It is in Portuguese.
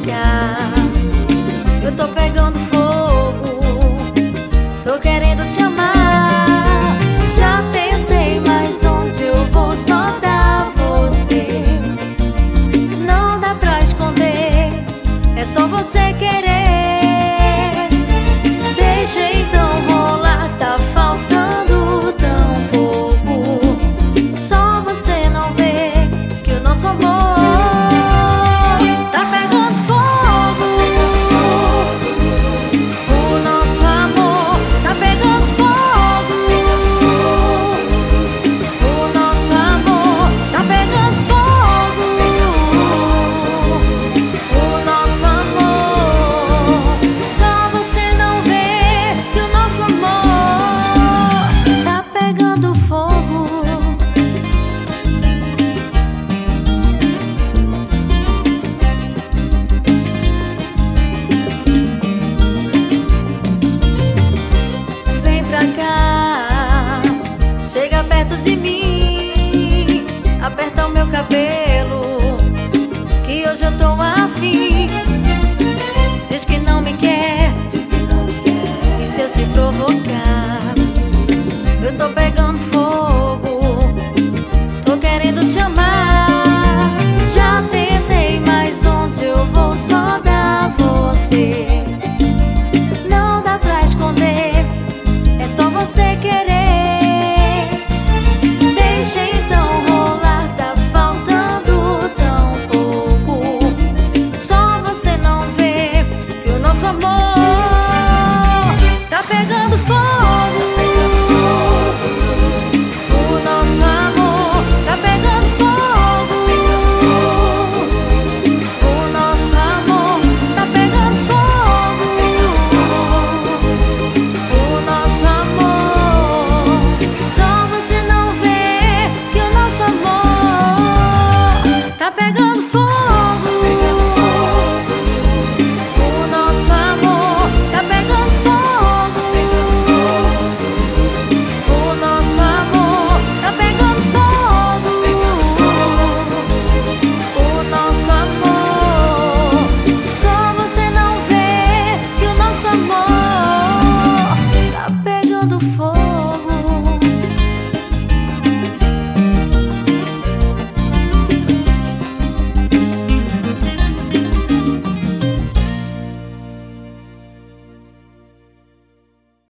provocar. Eu tô pegando fogo, tô querendo te amar. Já tentei, mas onde eu vou só dá você. Não dá pra esconder, é só você querer. Deixa então rolar, tá faltando tão pouco. Só você não vê que o nosso amor tá pegando fogo. O nosso amor tá pegando fogo. O nosso amor tá pegando fogo. O nosso amor, só você não vê que o nosso amor tá pegando fogo. Vem pra cá, chega perto de mim, aperta o meu cabelo, que hoje eu tô afim. Diz que não me quer, e se eu te provocar? Eu tô pegando fogo, tô querendo te amar. Já tentei, mas onde eu vou só dá você. Não dá pra esconder, é só você querer. Deixa então rolar, tá faltando tão pouco. Só você não vê que o nosso amor tá pegando fogo. O nosso amor tá pegando fogo. O nosso amor tá pegando fogo. O nosso amor, só você não vê que o nosso amor tá pegando fogo. O nosso amor tá pegando fogo. O nosso amor tá pegando fogo. O nosso amor, só você não vê que o nosso amor tá pegando fogo.